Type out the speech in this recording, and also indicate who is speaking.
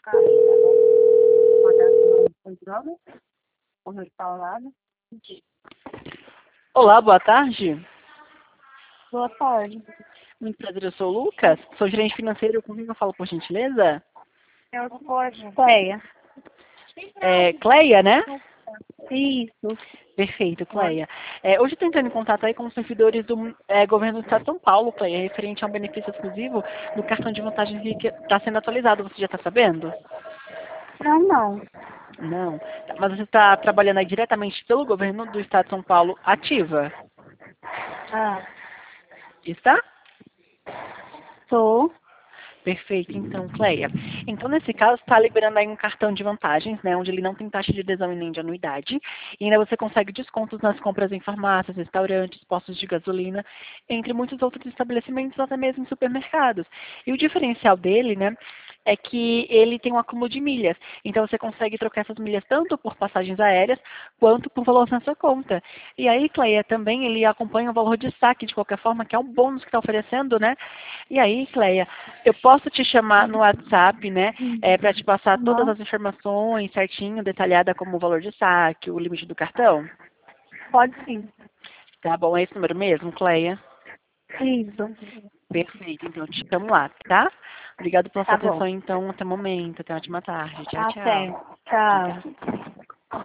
Speaker 1: Aí, tá bom. Rodando com droga, com restaurado.
Speaker 2: Olá, boa tarde.
Speaker 1: Boa tarde.
Speaker 2: Muito prazer, eu sou o Lucas, sou gerente financeiro, com quem eu falo, por gentileza?
Speaker 1: Eu sou Cleia.
Speaker 2: Cleia, né?
Speaker 1: Isso.
Speaker 2: Perfeito, Cleia. Hoje eu estou entrando em contato aí com os servidores do governo do Estado de São Paulo, Cleia, referente a um benefício exclusivo do cartão de vantagens que está sendo atualizado, você já está sabendo?
Speaker 1: Não.
Speaker 2: Não. Mas você está trabalhando aí diretamente pelo governo do Estado de São Paulo ativa?
Speaker 1: Ah,
Speaker 2: Está?
Speaker 1: sou.
Speaker 2: Perfeito, então, Cleia. Então, nesse caso, está liberando aí um cartão de vantagens, né, onde ele não tem taxa de adesão e nem de anuidade, e ainda você consegue descontos nas compras em farmácias, restaurantes, postos de gasolina, entre muitos outros estabelecimentos, até mesmo em supermercados. E o diferencial dele, né, é que ele tem um acúmulo de milhas. Então, você consegue trocar essas milhas tanto por passagens aéreas, quanto por valor na sua conta. E aí, Cleia, também ele acompanha o valor de saque, de qualquer forma, que é um bônus que está oferecendo, né? E aí, Cleia, eu posso te chamar no WhatsApp, né, para te passar todas
Speaker 1: Não.
Speaker 2: as informações certinho, detalhada como o valor de saque, o limite do cartão?
Speaker 1: Pode sim.
Speaker 2: Tá bom, é esse número mesmo, Cleia?
Speaker 1: Isso.
Speaker 2: Perfeito, então te chamo lá, tá? Obrigado pela sua
Speaker 1: Tá bom.
Speaker 2: atenção, então, até o momento. Até uma ótima tarde. Tchau,
Speaker 1: Até.
Speaker 2: tchau.
Speaker 1: Tchau.
Speaker 2: Obrigada.